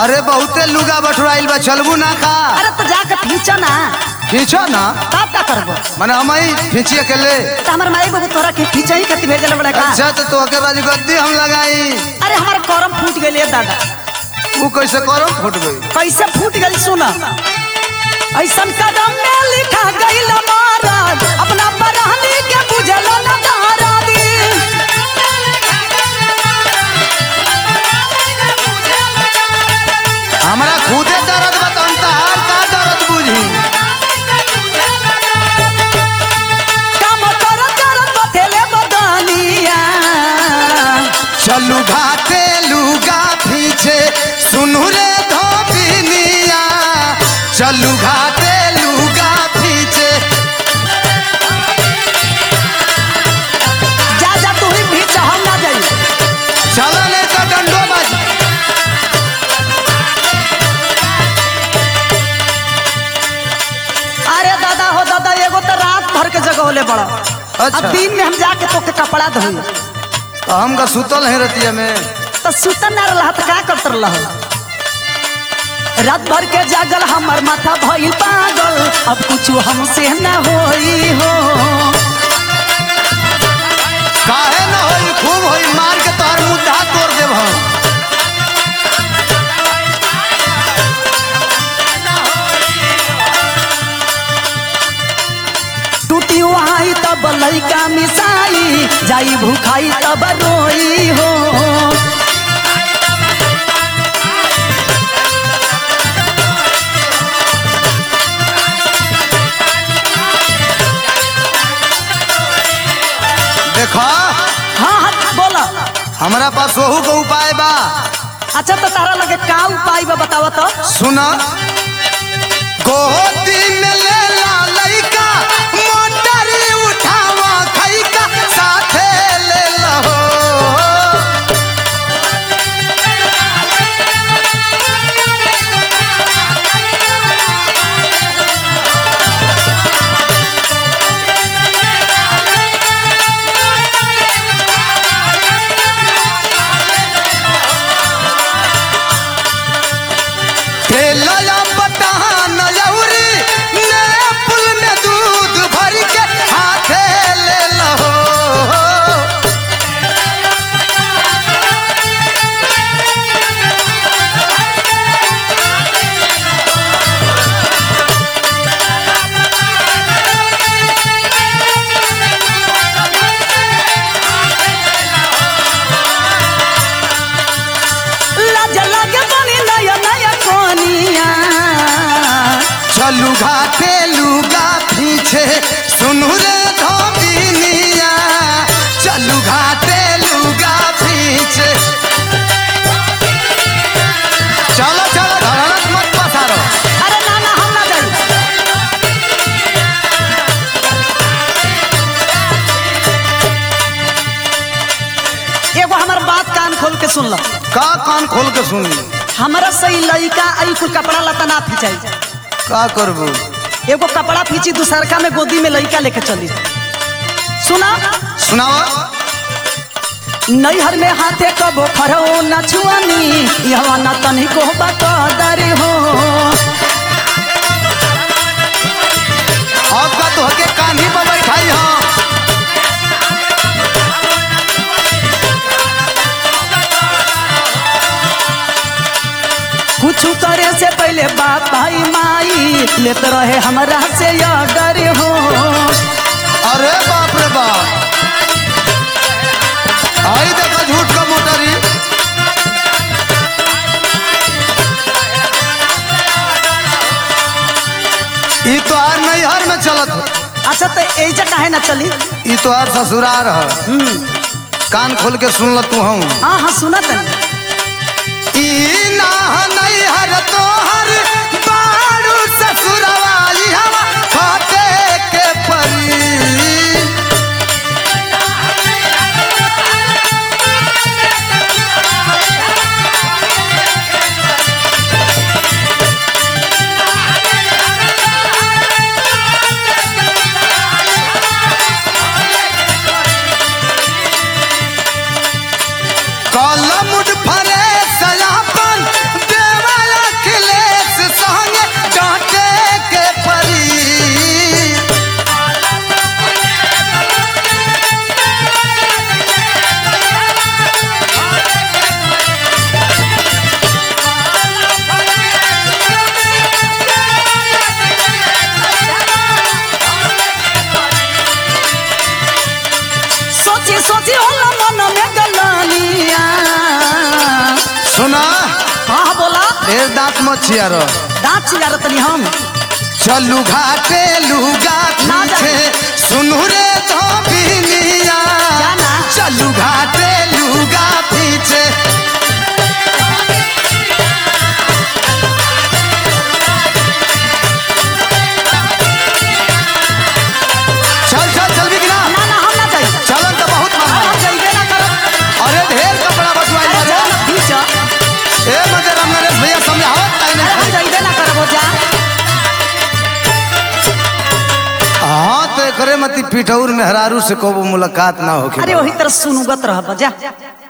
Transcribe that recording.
अरे बहुते लुगा बटुराइल बा, चलबू ना का? अरे तो जाके खींचो ना। खींचो ना तब का करबो? माने हम ही खींची अकेले? तो हमार माई बाबू तोरा के खींचा ही कति भेजल बड़ा का? अच्छा तो तोके बाजी गद्दी हम लगाई। अरे हमार करम फूट गइल दादा। वो कैसे करम फूट गई? कैसे फूट गइल सुना। ऐसन कदम में लिखा गइल महाराज, अपना बरहनी के बुझल न दारा दी। हमरा खुदे दर्द बताऊं तहार का दर्द बुझी। काम कर कर बथेले बदनिया। चलू घाटे लुगा पीछे सुनू रे धोबिनिया। चलू घाटे लुगा पीछे। जा जा तू ही भी हम ना जाई। चलो ले तो डंडो बाजी। अरे दादा हो दादा, एगो तो रात भर के जगह होले बड़ा। अच्छा। अब दिन में हम जाके तो के कपड़ा धोई तो हम का सुतल है रतिया में। तो सुतन ना रहा तो का करत रहा। रात भर के जागल हमर माथा भइल पागल, अब कुछ हमसे न होई हो। काहे न होई, खूब होई, मार के तोहर मुद्दा तोड़ देब हम। टूटी वहाई तब लइका मिसाई, जाई भूखाई तब रोई हो। देखो हाँ हाँ बोला। हमारा पास वहू का उपाय बा। अच्छा तो तारा लगे का उपाय बा बतावा तो। सुना, गोदी में ले ला लइका, मोटरी उठावा खइका, साथे ले लहो। तेलया बटहान यौरी ने पुल में दूध भर के हाथे ले लहो। लाज लगे बनी नया नया कोनिया। चलू घाटे लुगा पीछे सुनू रे धोबिनिया। चलू घाटे लुगा पीछे। चलो चलो धड़ालत मत पसारो। अरे ना ना हम ना जाई। एगो हमार बात कान खोल के सुन लो। का कान खोल के सुन ली। हमारा सही लइका आई कुल कपड़ा लता ना खिंचाई। का करबू? एगो कपड़ा खींची दूसरका में गोदी में लइका लेके चली। सुना, सुनावा। नैहर में हाथे कबो खरो न छुआनी, यहाँ न तनी को बकदर हो। अब का तो के कान्ही पर बैठाई हो। कुछ करे से पहले बाप भाई माई लेते रहे हमरा से ऑर्डर हो। अरे बाप रे बाप, आई देखा झूठ का मोटरी। ई तो आर नैहर में चलत हो। अच्छा तो ऐजा काहे ना चली? ई तो आर ससुरार है। कान खोल के सुन ल तू। हम हाँ हाँ सुनत है। ई ना नैहर तोहर बारू ससुरवा, ई हवा फाटे के परी। कलम फरे सयापन देवा सोची सोची होला मन में गलानिया। सुना हाँ बोला। ढेर दांत मत छियारो। दांत चिल्ला तनी हम। चलू घाटे लुगा ना जा। पीछे सुनू रे धोबिनिया। जाना। चलू घाटे लुगा पीछे। चल चल चल भी गिरा। ना ना हम ना जाई। चलन तो बहुत मन हम जाइबे ना करब। अरे ढेर कपड़ा बटवाई अरे रे। जाओ ना खींच। ए मजे राम नरेश भैया समझावत काहे अरे हम नहीं। जाइबे ना करब हो जा। हाँ तो एकरे मती पिठौर मेहरारू से कबो मुलाकात ना होके। अरे वही तरह सुनुगत रह जा।